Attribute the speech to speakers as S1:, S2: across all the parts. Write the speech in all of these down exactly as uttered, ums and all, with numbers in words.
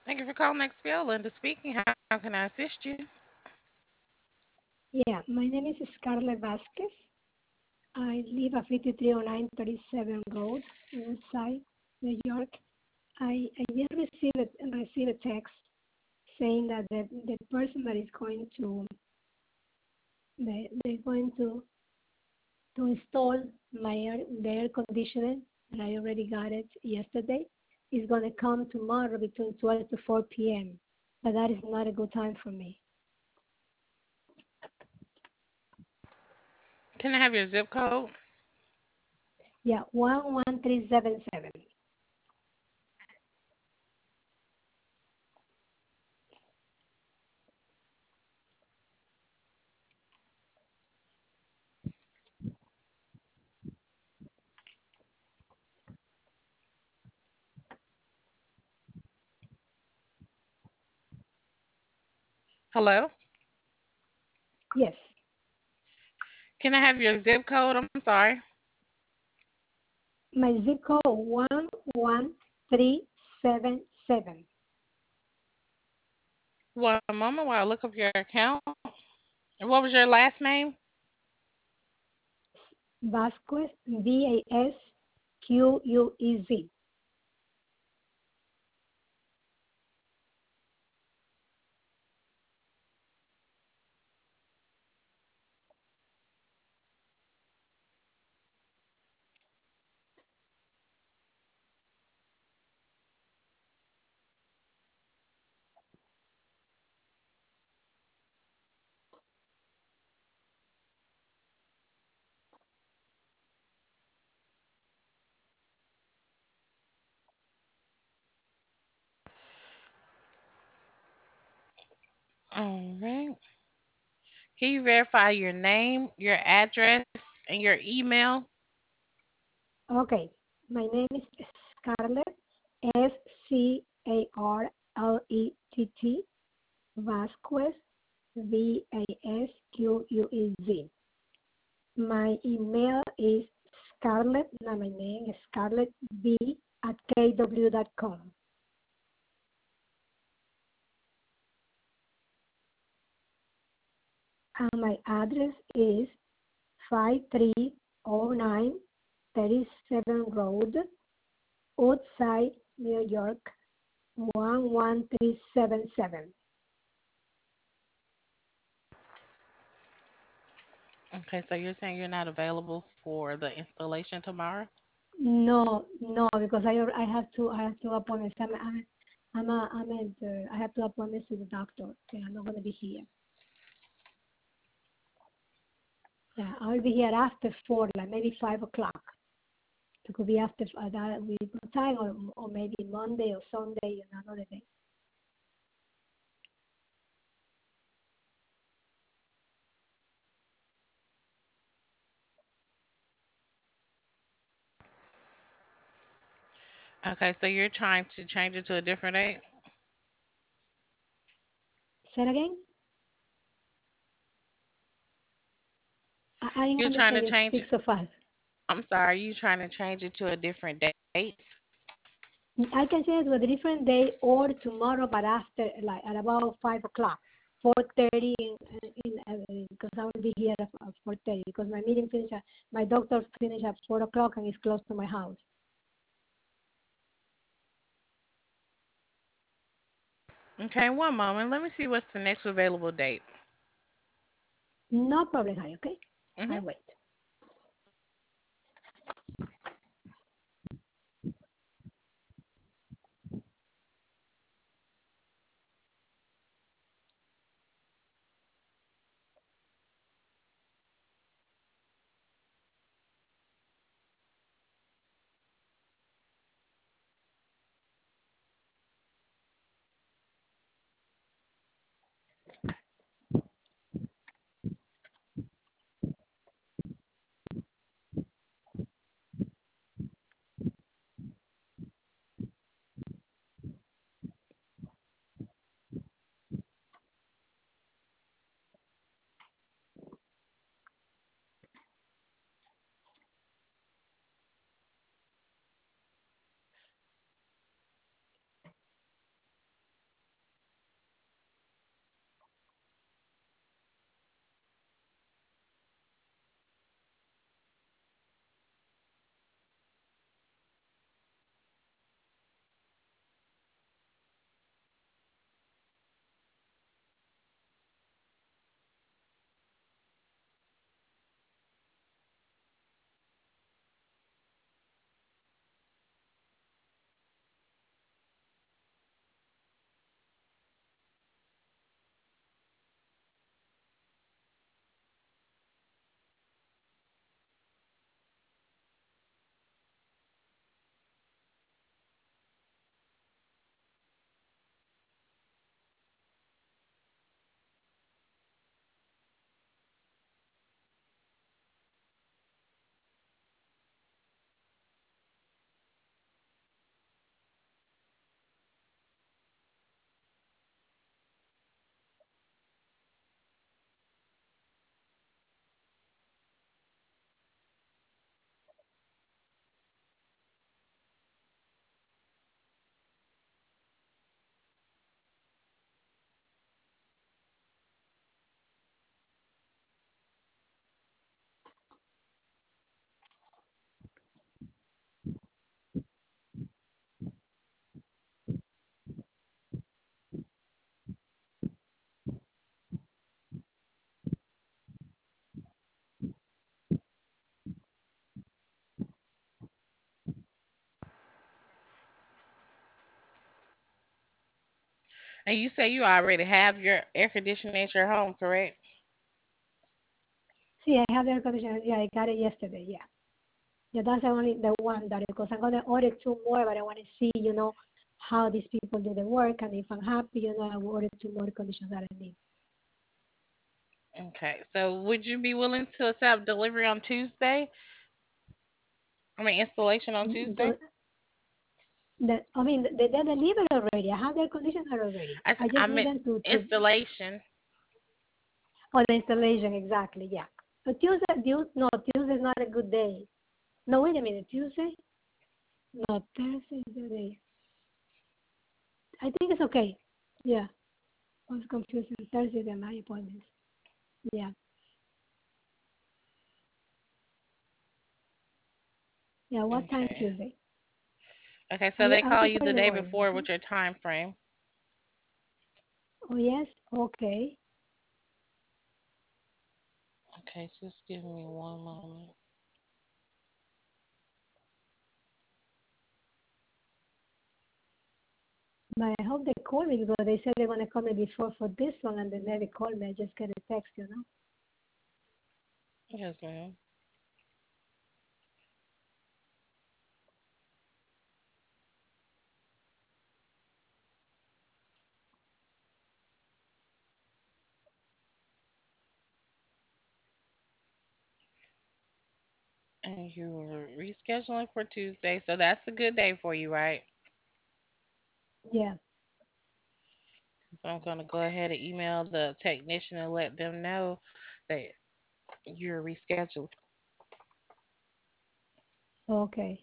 S1: Thank you for calling X P O. Linda speaking. How, how can I assist you?
S2: Yeah, my name is Scarlett Vasquez. I live at fifty-three oh nine thirty-seven Road, Woodside, New York. I, I just received a, received a text saying that the, the person that is going to they, they're going to to install my air, the air conditioning, and I already got it yesterday, is going to come tomorrow between twelve to four p m. But that is not a good time for me.
S1: Can I have your zip code?
S2: Yeah, one one three seven seven.
S1: Hello?
S2: Yes.
S1: Can I have your zip code? I'm sorry.
S2: My zip code one one three seven seven.
S1: One moment while I look up your account. And what was your last name?
S2: Vasquez, V A S Q U E Z.
S1: All right. Can you verify your name, your address, and your email?
S2: Okay, my name is Scarlett, S C A R L E T T, Vasquez, V A S Q U E Z. My email is Scarlett, now my name is Scarlett B at K W dot com. And my address is five three oh nine thirty-seven Road, Woodside, New York, one one three seven seven.
S1: Okay, so you're saying you're not available for the installation tomorrow?
S2: No, no, because I I have to I have two appointments. I'm I'm I'm a, I'm at the, I have two appointments with the doctor. Okay, I'm not going to be here. Yeah, I'll be here after four, like maybe five o'clock. It could be after uh, that we time, or or maybe Monday or Sunday, another day.
S1: Okay, so you're trying to change it to a different date?
S2: Say it again. I, I didn't
S1: You're trying
S2: understand
S1: to
S2: you
S1: change
S2: speak
S1: it.
S2: so fast.
S1: I'm sorry, you trying to change it to a different date?
S2: I can say it was a different day or tomorrow, but after, like at about five o'clock, four thirty, in, in, uh, because I will be here at four thirty because my meeting finish at, my doctor finish at four o'clock and it's close to my house.
S1: Okay, one moment. Let me see what's the next available date.
S2: No problem, honey. Okay,
S1: hmm
S2: I wait.
S1: And you say you already have your air conditioning at your home, correct?
S2: See, I have the air conditioner. Yeah, I got it yesterday. Yeah. Yeah, that's the only the one that because I'm gonna order two more, but I want to see, you know, how these people do the work, and if I'm happy, you know, I will order two more conditions that I need.
S1: Okay. So would you be willing to accept delivery on Tuesday? I mean installation on Tuesday?
S2: The, the, I mean, they, they delivered already. I have the air conditioner already.
S1: I, s-
S2: I
S1: I
S2: just need
S1: meant
S2: them to to
S1: installation.
S2: oh the installation exactly. Yeah. So Tuesday, Tuesday, no, Tuesday is not a good day. No, wait a minute. Tuesday? No, Thursday is the day. I think it's okay. Yeah, I was confused. Thursday is my appointment. Yeah, yeah. What time
S1: Okay.
S2: Tuesday?
S1: Okay,
S2: I
S1: so they
S2: I
S1: call you
S2: prefer
S1: the
S2: in the
S1: day
S2: morning.
S1: before
S2: Okay.
S1: with your time frame.
S2: Oh yes. Okay.
S1: Okay, just give me one moment.
S2: But I hope they call me because they said they're gonna call me before for this one, and then they call me. I just get a text, you know.
S1: Yes, ma'am. And you were rescheduling for Tuesday, so that's a good day for you, right?
S2: Yeah.
S1: So I'm gonna go ahead and email the technician and let them know that you're rescheduled.
S2: Okay.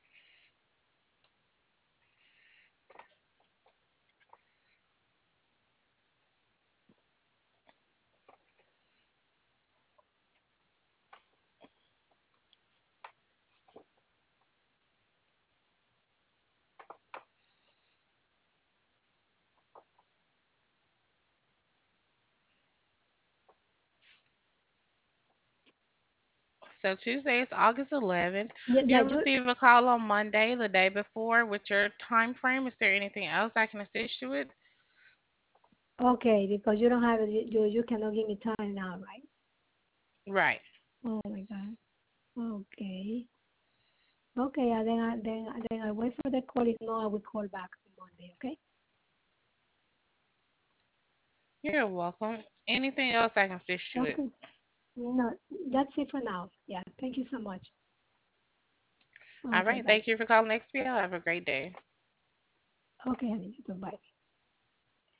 S1: So Tuesday is August eleventh.
S2: Yeah. Yeah.
S1: You'll
S2: You
S1: receive a call on Monday, the day before, with your time frame. Is there anything else I can assist you with?
S2: okay? Because you don't have it. You you you cannot give me time now, right?
S1: Right.
S2: Oh my God. Okay. Okay. And then I then then I wait for the call. If no, I will call back on Monday. Okay.
S1: You're welcome. Anything else I can assist you with?
S2: Okay. No, that's it for now. Yeah. Thank you so much.
S1: All
S2: Okay.
S1: right.
S2: Bye.
S1: Thank you for calling X P L. Have a great day.
S2: Okay, honey. Bye.